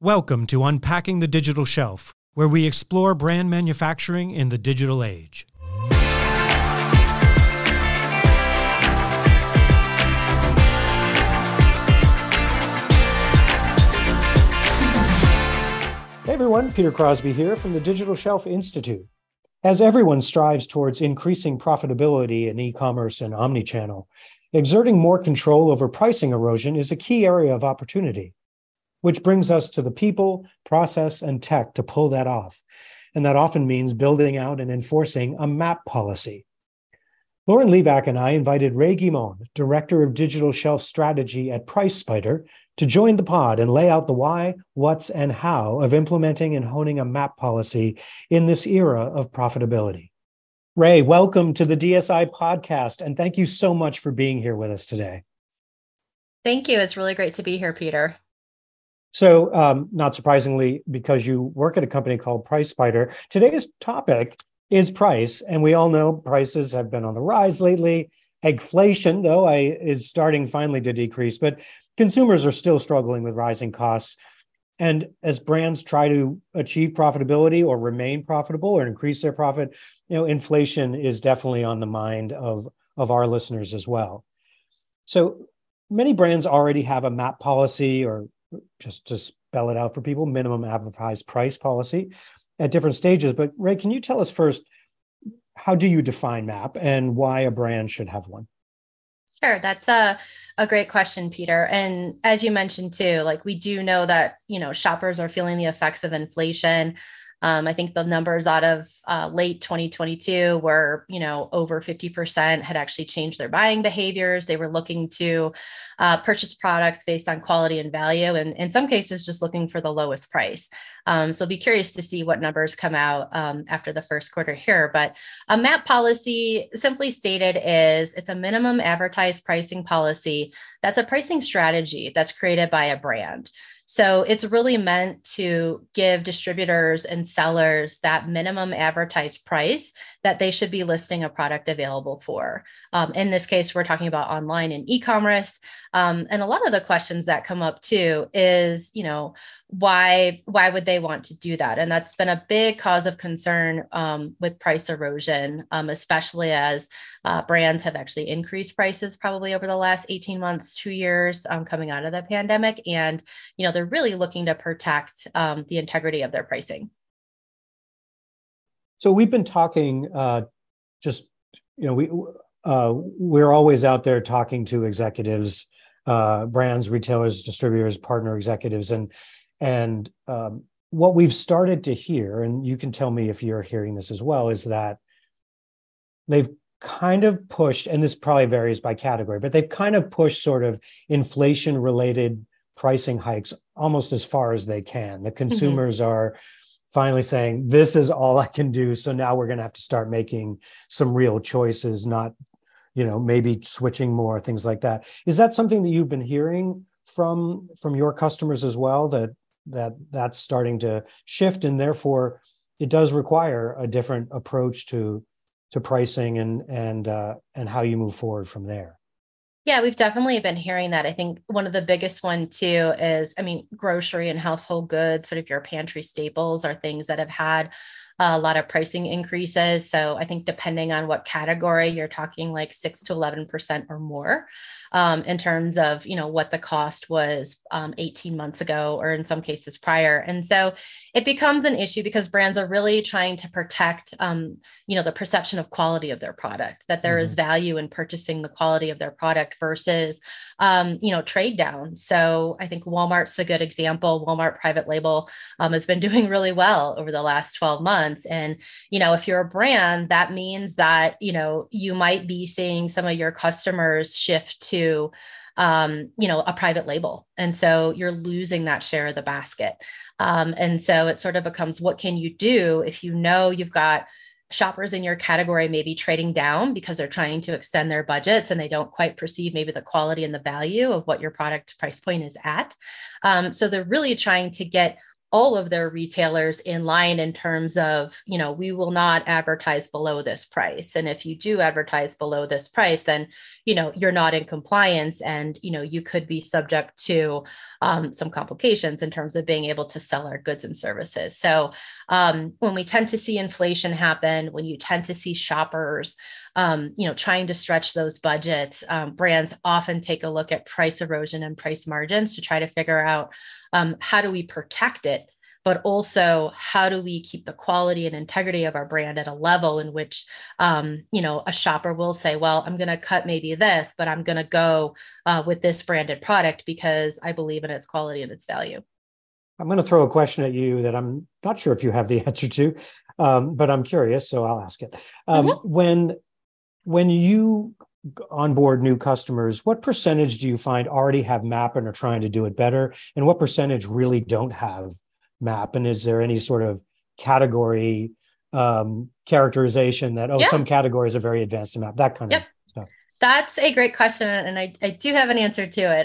Welcome to Unpacking the Digital Shelf, where we explore brand manufacturing in the digital age. Hey everyone, Peter Crosby here from the Digital Shelf Institute. As everyone strives towards increasing profitability in e-commerce and omnichannel, exerting more control over pricing erosion is a key area of opportunity, which brings us to the people, process, and tech to pull that off. And that often means building out and enforcing a MAP policy. Lauren Levack and I invited Ray Guimond, Director of Digital Shelf Strategy at PriceSpider, to join the pod and lay out the why, what's, and how of implementing and honing a MAP policy in this era of profitability. Ray, welcome to the DSI podcast, and thank you so much for being here with us today. Thank you. It's really great to be here, Peter. So, not surprisingly, because you work at a company called PriceSpider, today's topic is price, and we all know prices have been on the rise lately. Eggflation, though, is starting finally to decrease, but consumers are still struggling with rising costs. And as brands try to achieve profitability or remain profitable or increase their profit, inflation is definitely on the mind of our listeners as well. So many brands already have a MAP policy, or just to spell it out for people, minimum advertised price policy at different stages. But Ray, can you tell us first, how do you define MAP and why a brand should have one? Sure. That's a great question, Peter. And as you mentioned too, we do know that, shoppers are feeling the effects of inflation. I think the numbers out of late 2022 were, over 50% had actually changed their buying behaviors. They were looking to purchase products based on quality and value, and in some cases, just looking for the lowest price. So be curious to see what numbers come out after the first quarter here. But a MAP policy, simply stated, is it's a minimum advertised pricing policy. That's a pricing strategy that's created by a brand. So it's really meant to give distributors and sellers that minimum advertised price that they should be listing a product available for. In this case, we're talking about online and e-commerce. And a lot of the questions that come up too is, why would they want to do that? And that's been a big cause of concern with price erosion, especially as brands have actually increased prices probably over the last 18 months, 2 years coming out of the pandemic. And, they're really looking to protect the integrity of their pricing. So we've been talking we're always out there talking to executives, brands, retailers, distributors, partner executives, and what we've started to hear, and you can tell me if you're hearing this as well, is that they've kind of pushed, and this probably varies by category, but they've kind of pushed sort of inflation-related pricing hikes almost as far as they can. The consumers are finally saying, this is all I can do. So now we're going to have to start making some real choices, not, maybe switching more, things like that. Is that something that you've been hearing from your customers as well, that's starting to shift, and therefore it does require a different approach to pricing and how you move forward from there? Yeah, we've definitely been hearing that. I think one of the biggest one too is, grocery and household goods, sort of your pantry staples, are things that have had a lot of pricing increases. So I think depending on what category, you're talking 6 to 11% or more in terms of, what the cost was 18 months ago, or in some cases prior. And so it becomes an issue because brands are really trying to protect, the perception of quality of their product, that there is value in purchasing the quality of their product versus, trade down. So I think Walmart's a good example. Walmart private label has been doing really well over the last 12 months. And, if you're a brand, that means that, you might be seeing some of your customers shift to, a private label. And so you're losing that share of the basket. And so it sort of becomes, what can you do if you've got shoppers in your category maybe trading down because they're trying to extend their budgets and they don't quite perceive maybe the quality and the value of what your product price point is at. So they're really trying to get all of their retailers in line in terms of, we will not advertise below this price. And if you do advertise below this price, then, you're not in compliance, and, you could be subject to some complications in terms of being able to sell our goods and services. So when we tend to see inflation happen, when you tend to see shoppers, trying to stretch those budgets, brands often take a look at price erosion and price margins to try to figure out how do we protect it, but also how do we keep the quality and integrity of our brand at a level in which, a shopper will say, well, I'm going to cut maybe this, but I'm going to go with this branded product because I believe in its quality and its value. I'm going to throw a question at you that I'm not sure if you have the answer to, but I'm curious, so I'll ask it. When you onboard new customers, what percentage do you find already have MAP and are trying to do it better? And what percentage really don't have MAP? And is there any sort of category characterization that, some categories are very advanced in MAP, that kind of stuff? That's a great question. And I do have an answer to it.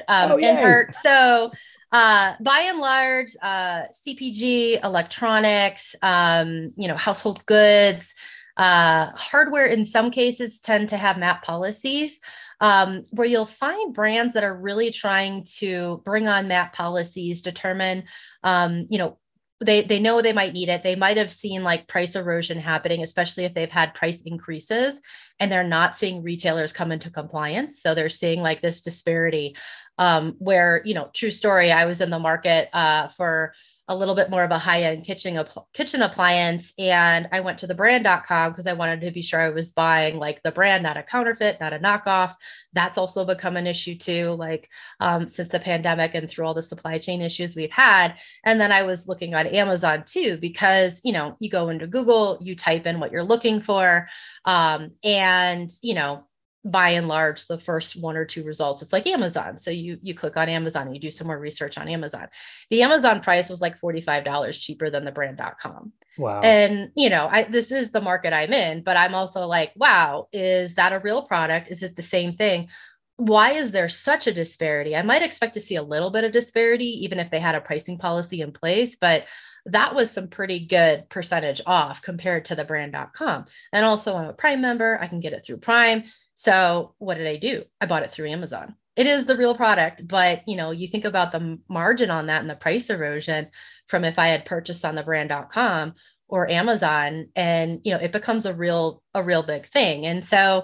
By and large, CPG, electronics, household goods, hardware in some cases tend to have MAP policies, where you'll find brands that are really trying to bring on MAP policies, determine, they know they might need it. They might have seen like price erosion happening, especially if they've had price increases and they're not seeing retailers come into compliance. So they're seeing like this disparity where, true story, I was in the market for a little bit more of a high-end kitchen appliance. And I went to thebrand.com because I wanted to be sure I was buying like the brand, not a counterfeit, not a knockoff. That's also become an issue too, like since the pandemic and through all the supply chain issues we've had. And then I was looking on Amazon too, because, you go into Google, you type in what you're looking for. By and large, the first one or two results, it's like Amazon. So you click on Amazon and you do some more research on Amazon. The Amazon price was like $45 cheaper than the brand.com. Wow. And, this is the market I'm in, but I'm also like, wow, is that a real product? Is it the same thing? Why is there such a disparity? I might expect to see a little bit of disparity, even if they had a pricing policy in place, but that was some pretty good percentage off compared to the brand.com. And also I'm a Prime member. I can get it through Prime. So what did I do? I bought it through Amazon. It is the real product, but you think about the margin on that and the price erosion from if I had purchased on the brand.com or Amazon, and it becomes a real big thing. And so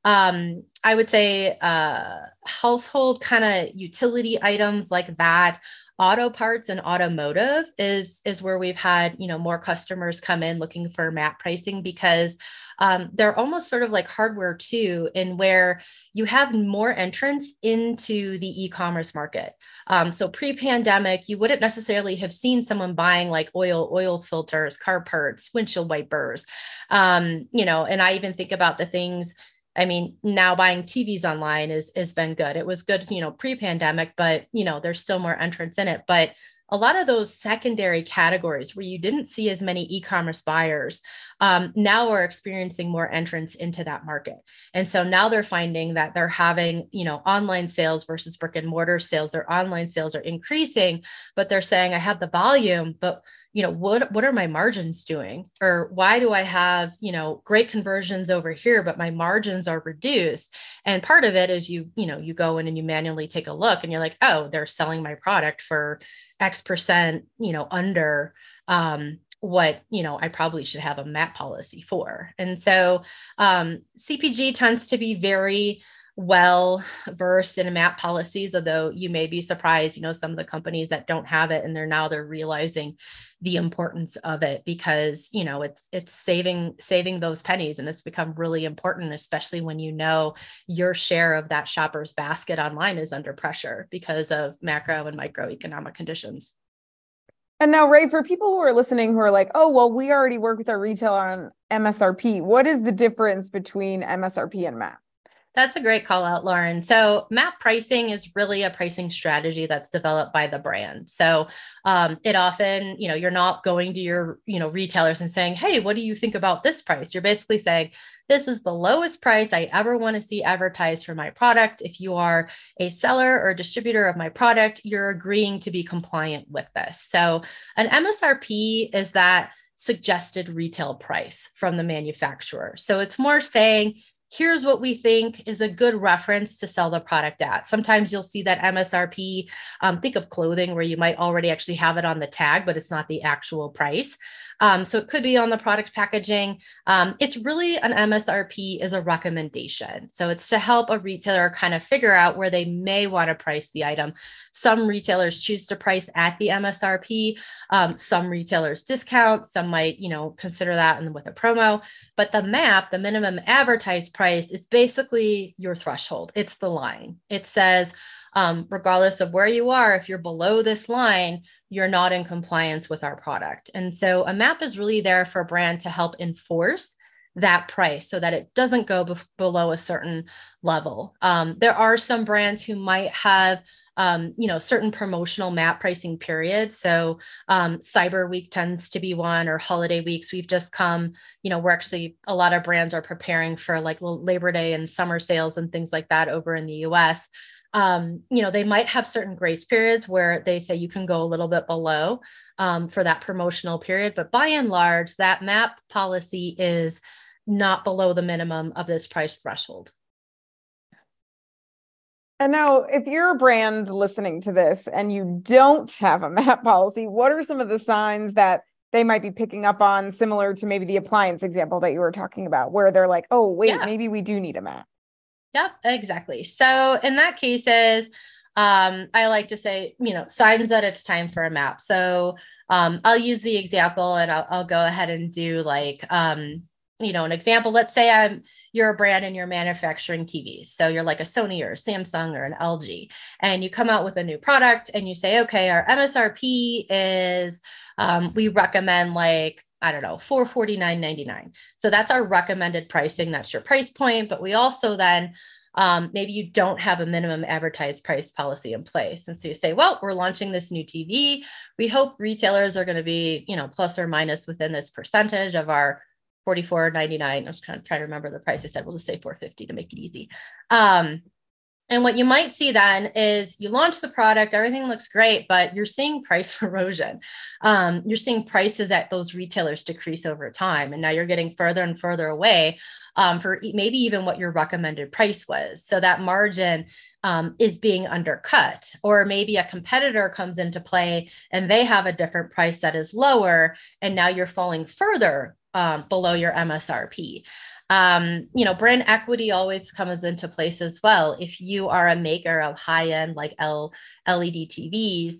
I would say household kind of utility items like that. Auto parts and automotive is where we've had, more customers come in looking for MAP pricing, because they're almost sort of like hardware too, in where you have more entrants into the e-commerce market. So pre-pandemic, you wouldn't necessarily have seen someone buying like oil filters, car parts, windshield wipers, and I even think about the things. I mean, now buying TVs online has been good. It was good, pre-pandemic, but, there's still more entrants in it. But a lot of those secondary categories where you didn't see as many e-commerce buyers, now are experiencing more entrants into that market. And so now they're finding that they're having, online sales versus brick and mortar sales. Their online sales are increasing, but they're saying, I have the volume, but what are my margins doing? Or why do I have, great conversions over here, but my margins are reduced? And part of it is you go in and you manually take a look and you're like, oh, they're selling my product for X percent, under what, I probably should have a MAP policy for. And so CPG tends to be very well versed in MAP policies, although you may be surprised, some of the companies that don't have it, and they're realizing the importance of it, because, it's saving those pennies, and it's become really important, especially when your share of that shopper's basket online is under pressure because of macro and microeconomic conditions. And now, Ray, for people who are listening who are like, oh, well, we already work with our retailer on MSRP, what is the difference between MSRP and MAP? That's a great call out, Lauren. So MAP pricing is really a pricing strategy that's developed by the brand. So it often, you're not going to your, retailers and saying, hey, what do you think about this price? You're basically saying, this is the lowest price I ever want to see advertised for my product. If you are a seller or a distributor of my product, you're agreeing to be compliant with this. So an MSRP is that suggested retail price from the manufacturer. So it's more saying, here's what we think is a good reference to sell the product at. Sometimes you'll see that MSRP, think of clothing where you might already actually have it on the tag, but it's not the actual price. So it could be on the product packaging. It's really an MSRP is a recommendation. So it's to help a retailer kind of figure out where they may want to price the item. Some retailers choose to price at the MSRP. Some retailers discount. Some might, consider that with a promo. But the MAP, the minimum advertised price, is basically your threshold. It's the line. It says, regardless of where you are, if you're below this line, you're not in compliance with our product. And so a MAP is really there for a brand to help enforce that price so that it doesn't go below a certain level. There are some brands who might have certain promotional MAP pricing periods. So Cyber Week tends to be one, or holiday weeks. We've just come, we're actually, a lot of brands are preparing for like Labor Day and summer sales and things like that over in the US. They might have certain grace periods where they say you can go a little bit below for that promotional period. But by and large, that MAP policy is not below the minimum of this price threshold. And now, if you're a brand listening to this and you don't have a MAP policy, what are some of the signs that they might be picking up on, similar to maybe the appliance example that you were talking about, where they're like, oh, wait, maybe we do need a MAP? Yep, exactly. So in that cases, I like to say, signs that it's time for a MAP. So I'll use the example, and I'll go ahead and do like, an example. Let's say you're a brand and you're manufacturing TVs. So you're like a Sony or a Samsung or an LG, and you come out with a new product and you say, okay, our MSRP is, we recommend like, I don't know, $449.99. So that's our recommended pricing. That's your price point. But we also then, maybe you don't have a minimum advertised price policy in place. And so you say, well, we're launching this new TV. We hope retailers are going to be, plus or minus within this percentage of our $44.99. I was kind of trying to remember the price. I said, we'll just say $450 to make it easy. And what you might see then is you launch the product, everything looks great, but you're seeing price erosion. You're seeing prices at those retailers decrease over time. And now you're getting further and further away for maybe even what your recommended price was. So that margin is being undercut, or maybe a competitor comes into play and they have a different price that is lower. And now you're falling further below your MSRP. Brand equity always comes into place as well. If you are a maker of high-end like LED TVs,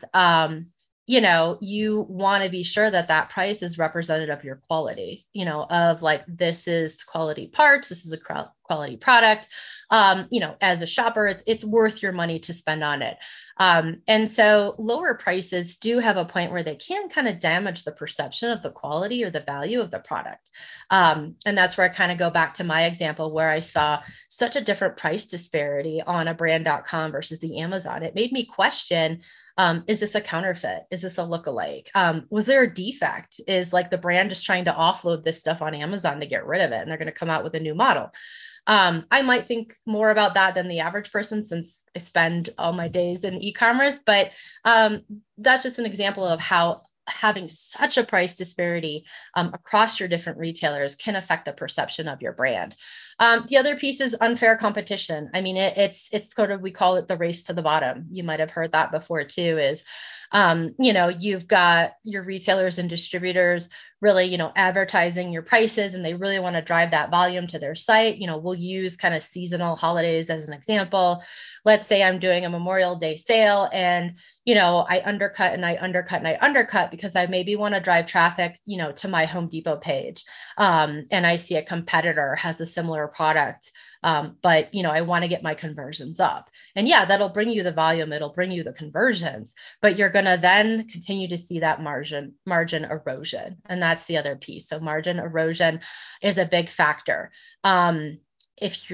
you want to be sure that price is representative of your quality, of like, this is quality parts, this is a quality product. As a shopper, it's worth your money to spend on it. And so lower prices do have a point where they can kind of damage the perception of the quality or the value of the product. And that's where I kind of go back to my example where I saw such a different price disparity on a brand.com versus the Amazon. It made me question, is this a counterfeit? Is this a lookalike? Was there a defect? Is like the brand just trying to offload this stuff on Amazon to get rid of it, and they're going to come out with a new model? I might think more about that than the average person, since I spend all my days in e-commerce, but that's just an example of how having such a price disparity across your different retailers can affect the perception of your brand. The other piece is unfair competition. I mean, it's sort of, we call it the race to the bottom. You might have heard that before too, is, you've got your retailers and distributors really, advertising your prices, and they really want to drive that volume to their site. We'll use kind of seasonal holidays as an example. Let's say I'm doing a Memorial Day sale, and, I undercut and I undercut and I undercut because I maybe want to drive traffic, to my Home Depot page. And I see a competitor has a similar product. But, I want to get my conversions up. And yeah, that'll bring you the volume. It'll bring you the conversions, but you're going to then continue to see that margin erosion. And that's the other piece. So margin erosion is a big factor. If you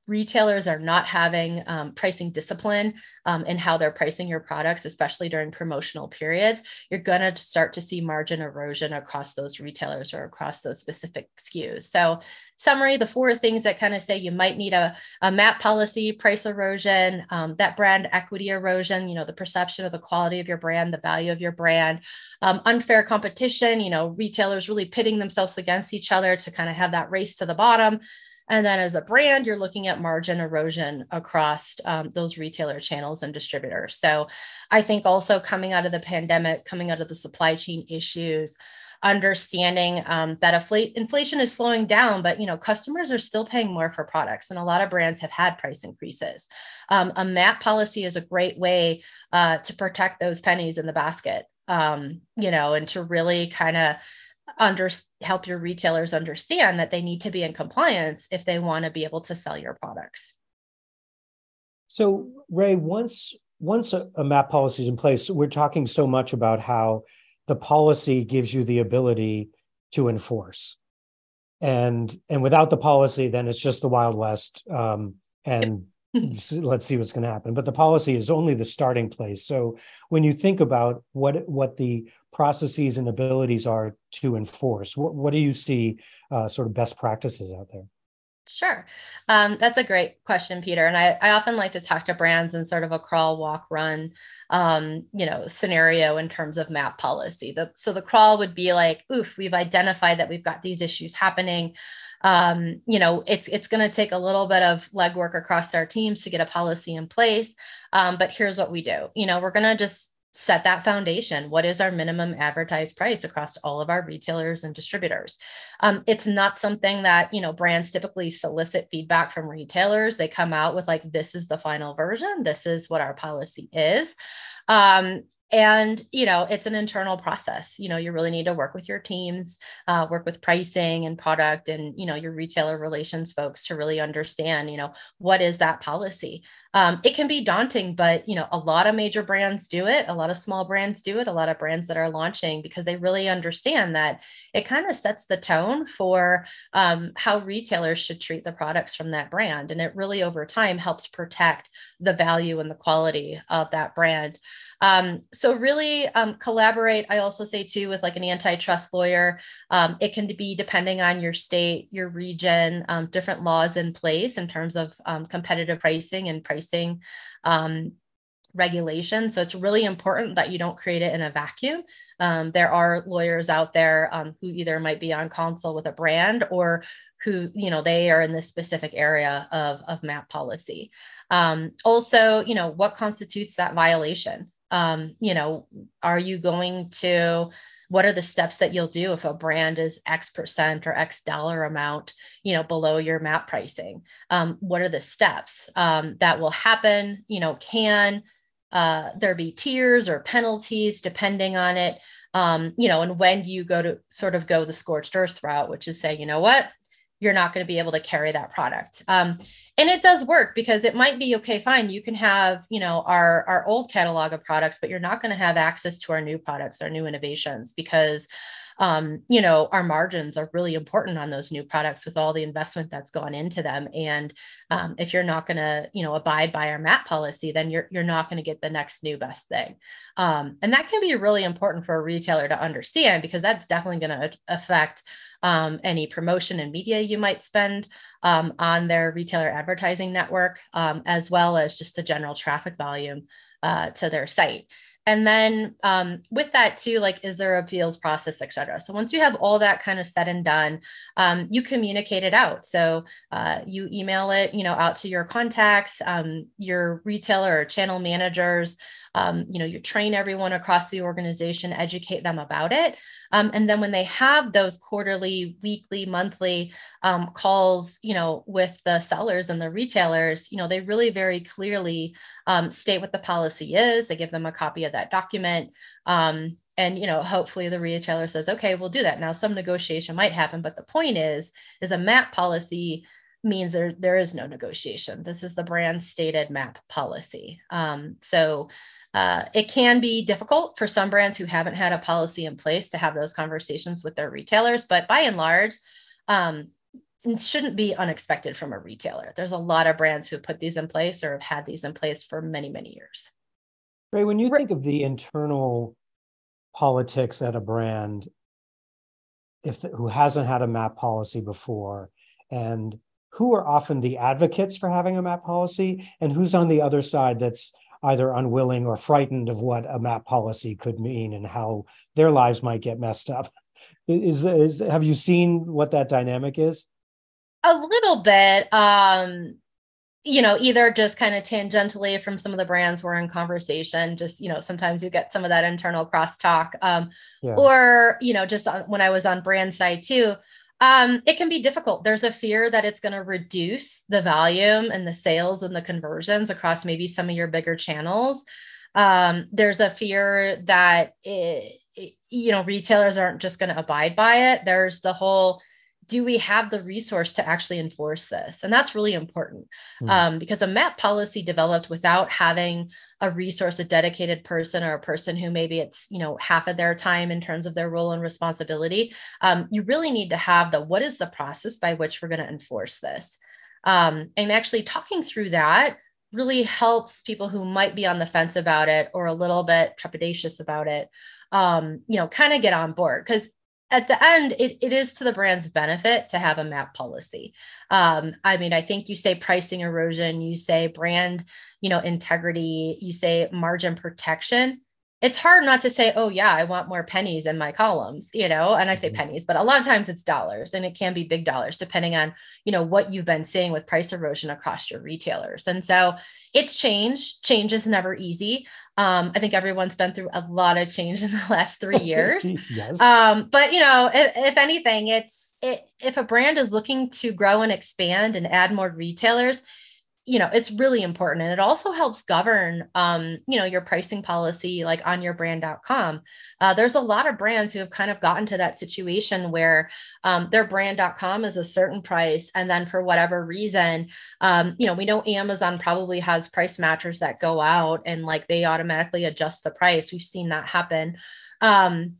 retailers are not having pricing discipline in how they're pricing your products, especially during promotional periods, you're going to start to see margin erosion across those retailers or across those specific SKUs. So summary, the 4 things that kind of say you might need a MAP policy: price erosion, that brand equity erosion, the perception of the quality of your brand, the value of your brand, unfair competition, retailers really pitting themselves against each other to kind of have that race to the bottom. And then as a brand, you're looking at margin erosion across those retailer channels and distributors. So I think also coming out of the pandemic, coming out of the supply chain issues, understanding that inflation is slowing down, but customers are still paying more for products, and a lot of brands have had price increases. A MAP policy is a great way to protect those pennies in the basket, and to really kind of help your retailers understand that they need to be in compliance if they want to be able to sell your products. So Ray, once a MAP policy is in place, we're talking so much about how the policy gives you the ability to enforce, and without the policy, then it's just the Wild West, and let's see what's going to happen. But the policy is only the starting place. So when you think about what the processes and abilities are to enforce, what do you see sort of best practices out there? Sure. That's a great question, Peter. And I often like to talk to brands in sort of a crawl, walk, run, scenario in terms of MAP policy. So the crawl would be like, oof, we've identified that we've got these issues happening. It's going to take a little bit of legwork across our teams to get a policy in place. But here's what we do. We're going to just set that foundation. What is our minimum advertised price across all of our retailers and distributors? It's not something that, brands typically solicit feedback from retailers. They come out with like, this is the final version. This is what our policy is. And, it's an internal process. You really need to work with your teams, work with pricing and product and, your retailer relations folks to really understand, what is that policy? It can be daunting, but, a lot of major brands do it. A lot of small brands do it. A lot of brands that are launching, because they really understand that it kind of sets the tone for how retailers should treat the products from that brand. And it really over time helps protect the value and the quality of that brand. So really collaborate. I also say too, with like an antitrust lawyer, it can be depending on your state, your region, different laws in place in terms of competitive pricing and pricing regulation. So it's really important that you don't create it in a vacuum. There are lawyers out there who either might be on consult with a brand or who, they are in this specific area of MAP policy. Also, what constitutes that violation? Are you going to, what are the steps that you'll do if a brand is X percent or X dollar amount, below your MAP pricing? What are the steps that will happen? Can there be tiers or penalties depending on it? And when do you go the scorched earth route, which is say, what? You're not going to be able to carry that product. And it does work, because it might be, okay, fine. You can have, our old catalog of products, but you're not going to have access to our new products, our new innovations, because, our margins are really important on those new products with all the investment that's gone into them. And if you're not going to, abide by our MAP policy, then you're not going to get the next new best thing. And that can be really important for a retailer to understand, because that's definitely going to affect any promotion and media you might spend on their retailer advertising network, as well as just the general traffic volume to their site. And then with that too, like, is there appeals process, et cetera? So once you have all that kind of said and done, you communicate it out. So you email it, out to your contacts, your retailer or channel managers. You train everyone across the organization, educate them about it. And then when they have those quarterly, weekly, monthly calls, with the sellers and the retailers, they really very clearly state what the policy is. They give them a copy of that document. And, hopefully the retailer says, okay, we'll do that. Now, some negotiation might happen, but the point is a MAP policy means there is no negotiation. This is the brand stated MAP policy. So it can be difficult for some brands who haven't had a policy in place to have those conversations with their retailers, but by and large, shouldn't be unexpected from a retailer. There's a lot of brands who put these in place or have had these in place for many, many years. Ray, when you think of the internal politics at a brand, who hasn't had a MAP policy before, and who are often the advocates for having a MAP policy, and who's on the other side that's either unwilling or frightened of what a MAP policy could mean and how their lives might get messed up. Have you seen what that dynamic is? A little bit, either just kind of tangentially from some of the brands we're in conversation, just, sometimes you get some of that internal crosstalk, or, just when I was on brand side too, it can be difficult. There's a fear that it's going to reduce the volume and the sales and the conversions across maybe some of your bigger channels. There's a fear that, retailers aren't just going to abide by it. There's the whole, do we have the resource to actually enforce this? And that's really important, because a MAP policy developed without having a resource, a dedicated person, or a person who maybe it's, half of their time in terms of their role and responsibility. You really need to have what is the process by which we're going to enforce this? And actually talking through that really helps people who might be on the fence about it or a little bit trepidatious about it, kind of get on board. Because at the end, it is to the brand's benefit to have a MAP policy. I think you say pricing erosion, you say brand, integrity, you say margin protection. It's hard not to say, oh yeah, I want more pennies in my columns, and I say pennies, but a lot of times it's dollars, and it can be big dollars depending on, what you've been seeing with price erosion across your retailers. And so it's change. Change is never easy. I think everyone's been through a lot of change in the last 3 years. Yes. But if anything, if a brand is looking to grow and expand and add more retailers, it's really important. And it also helps govern, your pricing policy, like on your brand.com. There's a lot of brands who have kind of gotten to that situation where their brand.com is a certain price. And then for whatever reason, we know Amazon probably has price matchers that go out and like they automatically adjust the price. We've seen that happen. And,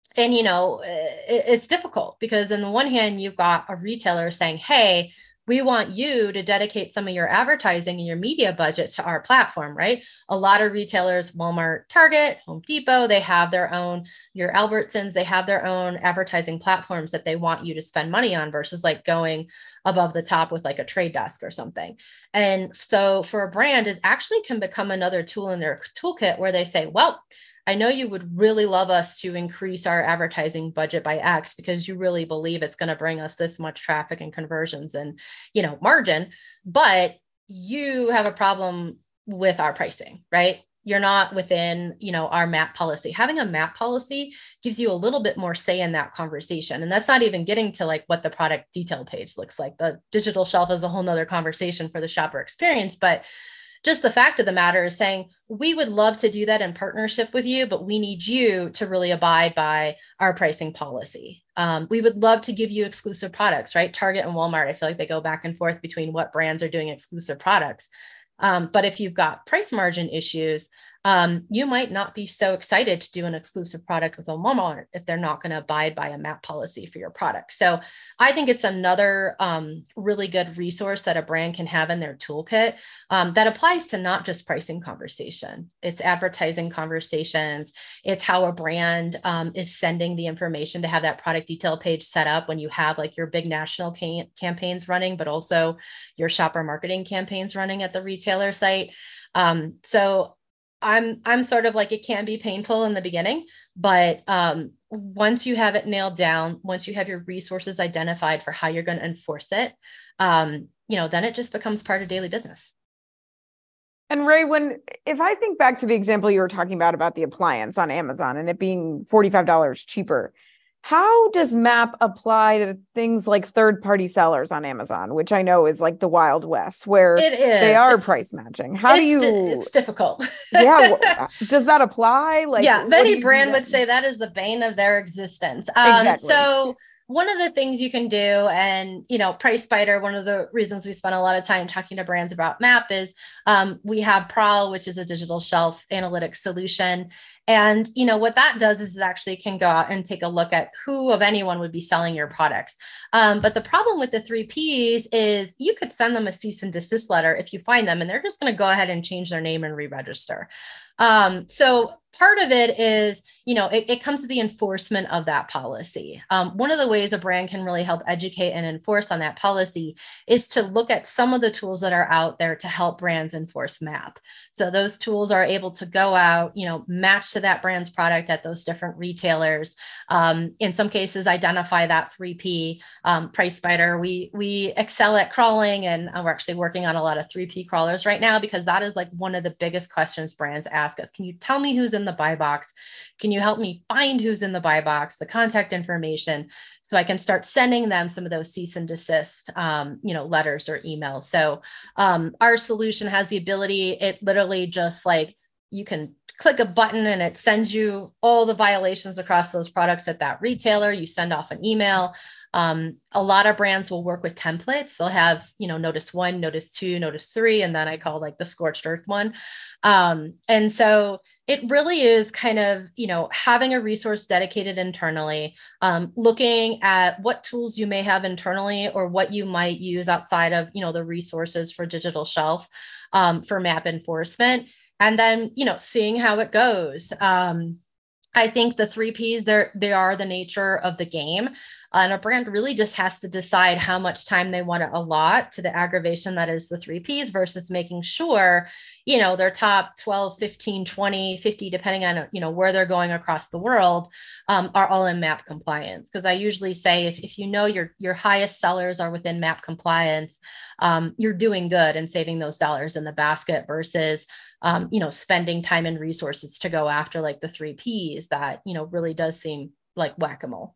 it's difficult because on the one hand, you've got a retailer saying, hey, we want you to dedicate some of your advertising and your media budget to our platform, right? A lot of retailers, Walmart, Target, Home Depot, they have their own, your Albertsons, they have their own advertising platforms that they want you to spend money on versus like going above the top with like a Trade Desk or something. And so for a brand, it actually can become another tool in their toolkit where they say, well, I know you would really love us to increase our advertising budget by X because you really believe it's going to bring us this much traffic and conversions and, margin, but you have a problem with our pricing, right? You're not within, our MAP policy. Having a MAP policy gives you a little bit more say in that conversation. And that's not even getting to like what the product detail page looks like. The digital shelf is a whole nother conversation for the shopper experience, but just the fact of the matter is saying, we would love to do that in partnership with you, but we need you to really abide by our pricing policy. We would love to give you exclusive products, right? Target and Walmart, I feel like they go back and forth between what brands are doing exclusive products. But if you've got price margin issues, you might not be so excited to do an exclusive product with a Walmart if they're not going to abide by a MAP policy for your product. So I think it's another really good resource that a brand can have in their toolkit that applies to not just pricing conversation. It's advertising conversations. It's how a brand is sending the information to have that product detail page set up when you have like your big national campaigns running, but also your shopper marketing campaigns running at the retailer site. So I'm sort of like, it can be painful in the beginning, but once you have it nailed down, once you have your resources identified for how you're going to enforce it, then it just becomes part of daily business. And Ray, if I think back to the example you were talking about the appliance on Amazon and it being $45 cheaper, how does MAP apply to things like third-party sellers on Amazon, which I know is like the Wild West, where they are price matching? It's difficult. Yeah. Does that apply? Many brand would say that is the bane of their existence. Exactly. So one of the things you can do, and, PriceSpider, one of the reasons we spend a lot of time talking to brands about MAP is we have Prowl, which is a digital shelf analytics solution. And, what that does is it actually can go out and take a look at who of anyone would be selling your products. But the problem with the 3Ps is you could send them a cease and desist letter if you find them, and they're just going to go ahead and change their name and re-register. So part of it is, it comes to the enforcement of that policy. One of the ways a brand can really help educate and enforce on that policy is to look at some of the tools that are out there to help brands enforce MAP. So those tools are able to go out, match to that brand's product at those different retailers. In some cases, identify that 3P. PriceSpider, we excel at crawling, and we're actually working on a lot of 3P crawlers right now, because that is like one of the biggest questions brands ask us. Can you tell me who's in the buy box? Can you help me find who's in the buy box, the contact information, so I can start sending them some of those cease and desist, letters or emails. So our solution has the ability, it literally just like, you can click a button and it sends you all the violations across those products at that retailer. You send off an email. A lot of brands will work with templates. They'll have, notice 1, notice 2, notice 3, and then I call like the scorched earth one. And so it really is kind of, having a resource dedicated internally, looking at what tools you may have internally or what you might use outside of, the resources for digital shelf, for MAP enforcement, and then, seeing how it goes. I think the 3Ps, they are the nature of the game. And a brand really just has to decide how much time they want to allot to the aggravation that is the 3Ps versus making sure, their top 12, 15, 20, 50, depending on, where they're going across the world, are all in MAP compliance. Because I usually say if your highest sellers are within MAP compliance, you're doing good and saving those dollars in the basket versus spending time and resources to go after like the 3Ps that, really does seem like whack-a-mole.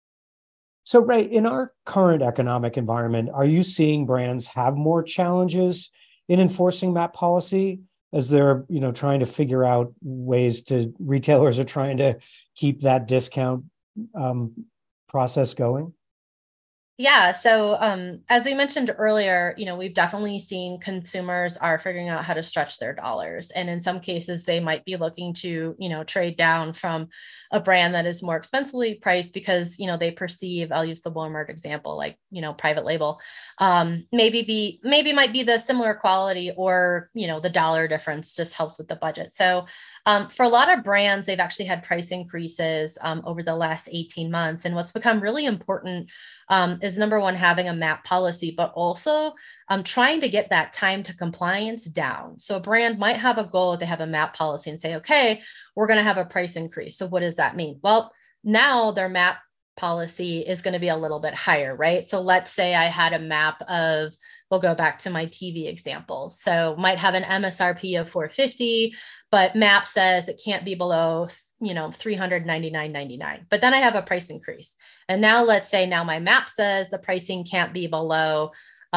So, Ray, in our current economic environment, are you seeing brands have more challenges in enforcing MAP policy as they're, trying to figure out retailers are trying to keep that discount process going? Yeah. So as we mentioned earlier, we've definitely seen consumers are figuring out how to stretch their dollars. And in some cases, they might be looking to, trade down from a brand that is more expensively priced because, they perceive, I'll use the Walmart example, like, private label, maybe might be the similar quality, or, the dollar difference just helps with the budget. So for a lot of brands, they've actually had price increases over the last 18 months. And what's become really important is, number one, having a MAP policy, but also trying to get that time to compliance down. So a brand might have a goal if they have a MAP policy and say, okay, we're going to have a price increase. So what does that mean? Well, now their MAP policy is going to be a little bit higher, right? So let's say I had a MAP of, we'll go back to my TV example. So might have an MSRP of $450, but MAP says it can't be below, $399.99. But then I have a price increase. And now let's say my MAP says the pricing can't be below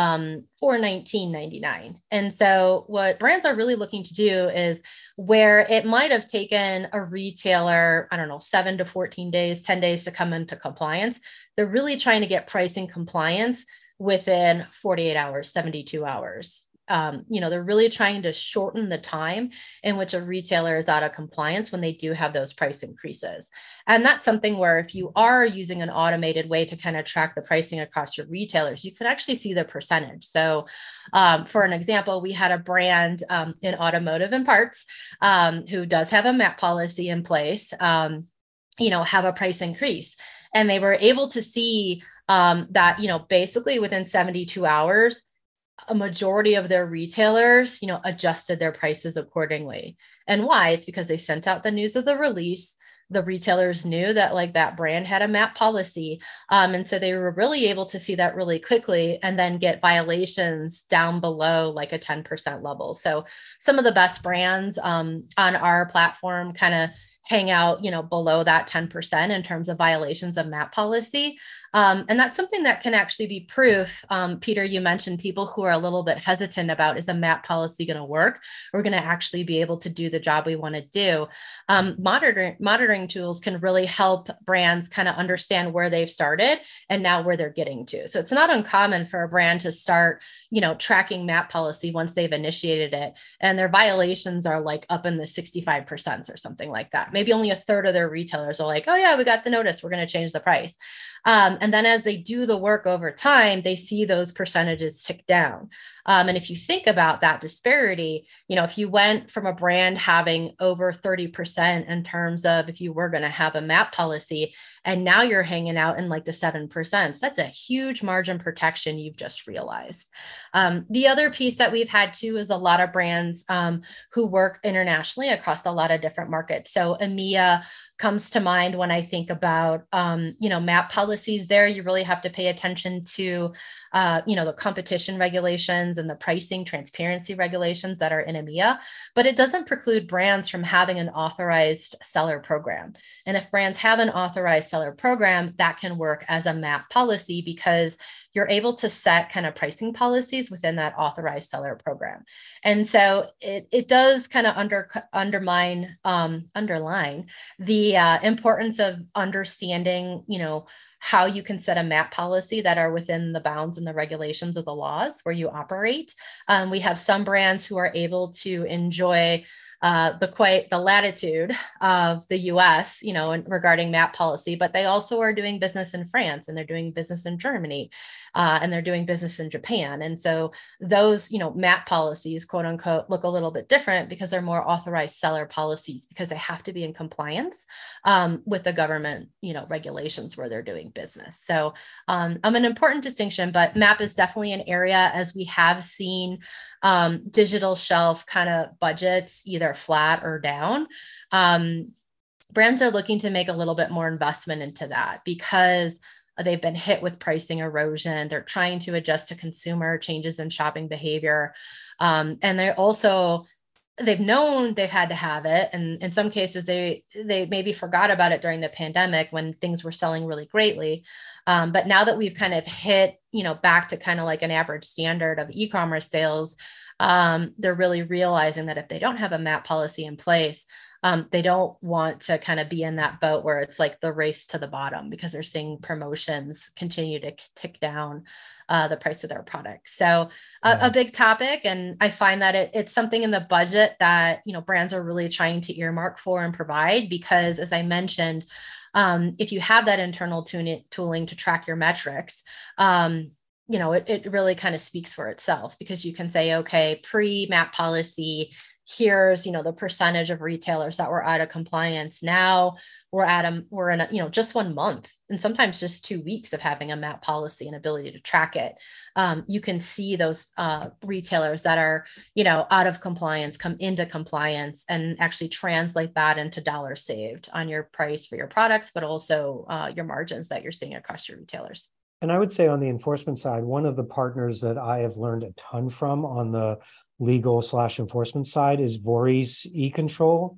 $419.99. And so what brands are really looking to do is, where it might have taken a retailer, 7 to 14 days, 10 days to come into compliance, they're really trying to get pricing compliance within 48 hours, 72 hours. They're really trying to shorten the time in which a retailer is out of compliance when they do have those price increases. And that's something where, if you are using an automated way to kind of track the pricing across your retailers, you can actually see the percentage. So for an example, we had a brand in automotive and parts who does have a MAP policy in place, have a price increase. And they were able to see that, basically within 72 hours, a majority of their retailers, adjusted their prices accordingly. And why? It's because they sent out the news of the release. The retailers knew that that brand had a MAP policy. And so they were really able to see that really quickly and then get violations down below like a 10% level. So some of the best brands on our platform kind of hang out, below that 10% in terms of violations of MAP policy. And that's something that can actually be proof. Peter, you mentioned people who are a little bit hesitant about, is a MAP policy going to work? We're going to actually be able to do the job we want to do. Monitoring tools can really help brands kind of understand where they've started and now where they're getting to. So it's not uncommon for a brand to start, tracking MAP policy once they've initiated it, and their violations are like up in the 65% or something like that. Maybe only a third of their retailers are like, oh yeah, we got the notice, we're going to change the price. And then as they do the work over time, they see those percentages tick down. And if you think about that disparity, if you went from a brand having over 30% in terms of if you were going to have a MAP policy, and now you're hanging out in like the 7%, that's a huge margin protection you've just realized. The other piece that we've had too is a lot of brands who work internationally across a lot of different markets. So EMEA comes to mind when I think about, MAP policies there. You really have to pay attention to, the competition regulations and the pricing transparency regulations that are in EMEA, but it doesn't preclude brands from having an authorized seller program. And if brands have an authorized seller program, that can work as a MAP policy because you're able to set kind of pricing policies within that authorized seller program. And so it does kind of underline the importance of understanding, how you can set a MAP policy that are within the bounds and the regulations of the laws where you operate. We have some brands who are able to enjoy the latitude of the US, regarding MAP policy, but they also are doing business in France, and they're doing business in Germany, and they're doing business in Japan. And so those, MAP policies, quote unquote, look a little bit different because they're more authorized seller policies because they have to be in compliance with the government, regulations where they're doing business. So an important distinction, but MAP is definitely an area, as we have seen digital shelf kind of budgets either flat or down. Brands are looking to make a little bit more investment into that because they've been hit with pricing erosion. They're trying to adjust to consumer changes in shopping behavior. And they've known they've had to have it. And in some cases, they maybe forgot about it during the pandemic when things were selling really greatly. But now that we've kind of hit, back to kind of like an average standard of e-commerce sales, they're really realizing that if they don't have a MAP policy in place, they don't want to kind of be in that boat where it's like the race to the bottom because they're seeing promotions continue to tick down the price of their product. So a big topic. And I find that it's something in the budget that, brands are really trying to earmark for and provide, because as I mentioned, if you have that internal tooling to track your metrics, it really kind of speaks for itself, because you can say, okay, pre-MAP policy, here's, the percentage of retailers that were out of compliance. Now we're in just 1 month, and sometimes just 2 weeks of having a MAP policy and ability to track it. You can see those retailers that are, out of compliance come into compliance, and actually translate that into dollars saved on your price for your products, but also your margins that you're seeing across your retailers. And I would say on the enforcement side, one of the partners that I have learned a ton from on the legal/enforcement side is Vorys eControl,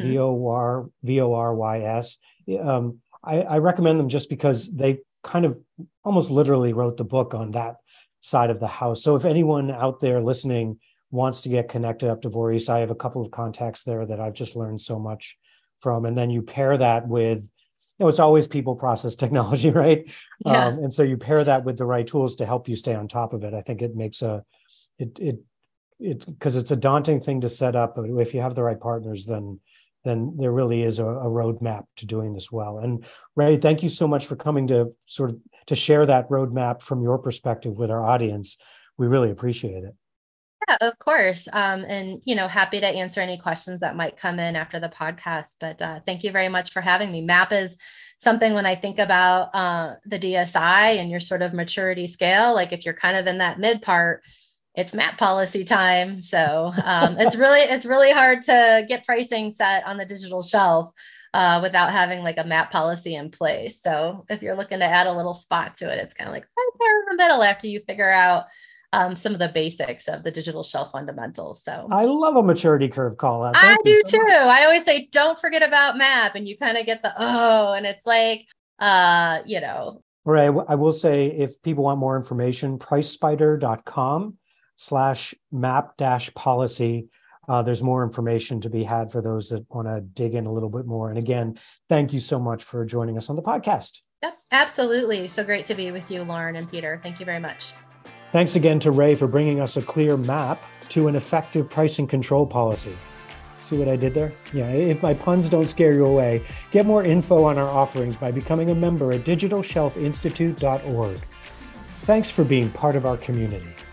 VORYS. I recommend them just because they kind of almost literally wrote the book on that side of the house. So if anyone out there listening wants to get connected up to Vorys, I have a couple of contacts there that I've just learned so much from. And then you pair that with, it's always people, process, technology, right? Yeah. And so you pair that with the right tools to help you stay on top of it. I think it makes because it's a daunting thing to set up, but if you have the right partners, then there really is a roadmap to doing this well. And Ray, thank you so much for coming to share that roadmap from your perspective with our audience. We really appreciate it. Yeah, of course. And, happy to answer any questions that might come in after the podcast, but thank you very much for having me. MAP is something, when I think about the DSI and your sort of maturity scale, like if you're kind of in that mid part, it's MAP policy time. So it's really hard to get pricing set on the digital shelf without having like a MAP policy in place. So if you're looking to add a little spot to it, it's kind of like right there in the middle after you figure out some of the basics of the digital shelf fundamentals. So I love a maturity curve call out. I do too. I always say, don't forget about MAP, and you kind of get the, and it's like, Right. I will say, if people want more information, pricespider.com/map-policy. There's more information to be had for those that want to dig in a little bit more. And again, thank you so much for joining us on the podcast. Yep, absolutely. So great to be with you, Lauren and Peter. Thank you very much. Thanks again to Ray for bringing us a clear map to an effective pricing control policy. See what I did there? Yeah, if my puns don't scare you away, get more info on our offerings by becoming a member at digitalshelfinstitute.org. Thanks for being part of our community.